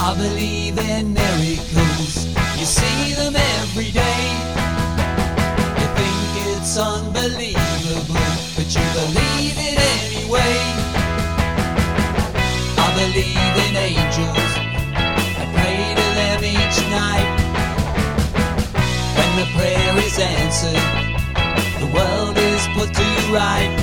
I believe in miracles, you see them every day. You think it's unbelievable, but you believe it anyway. I believe in angels, I pray to them each night. When the prayer is answered, the world is put to right.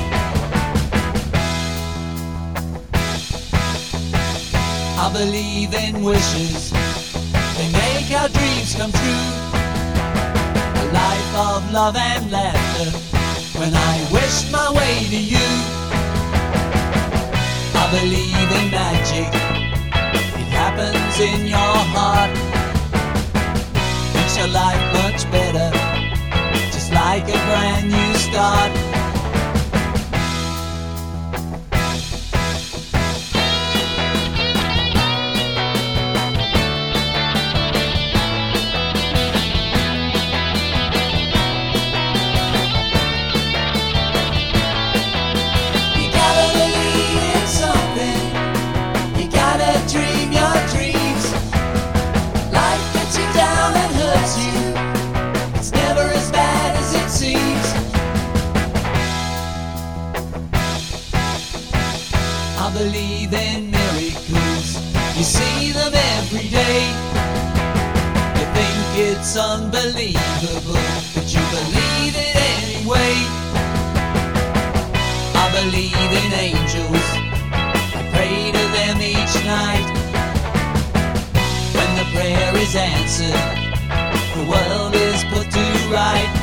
I believe in wishes, they make our dreams come true. A life of love and laughter, when I wish my way to you. I believe in magic, it happens in your heart. Makes your life much better, just like a brand new start. Dream your dreams. Life gets you down and hurts you. It's never as bad as it seems. I believe in miracles, you see them every day. You think it's unbelievable, but you believe it anyway. I believe in angels, I pray to them each night. When the prayer is answered, the world is put to right.